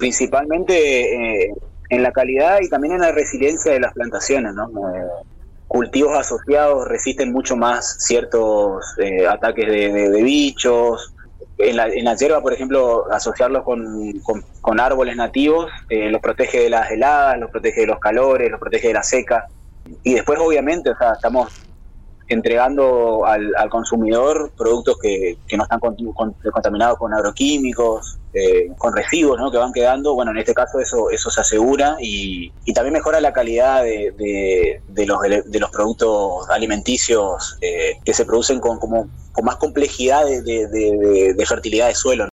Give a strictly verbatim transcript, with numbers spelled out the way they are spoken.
principalmente eh, en la calidad y también en la resiliencia de las plantaciones, ¿no? Eh, cultivos asociados resisten mucho más ciertos eh, ataques de, de, de bichos. En la, en la hierba, por ejemplo, asociarlos con, con, con árboles nativos eh, los protege de las heladas, los protege de los calores, los protege de la seca. Y después, obviamente, o sea, estamos entregando al, al consumidor productos que, que no están con, con, contaminados con agroquímicos, eh, con residuos, ¿no?, que van quedando. Bueno, en este caso eso eso se asegura y, y también mejora la calidad de, de, de, los, de los productos alimenticios eh, que se producen con, como, con más complejidad de, de, de, de fertilidad de suelo, ¿no?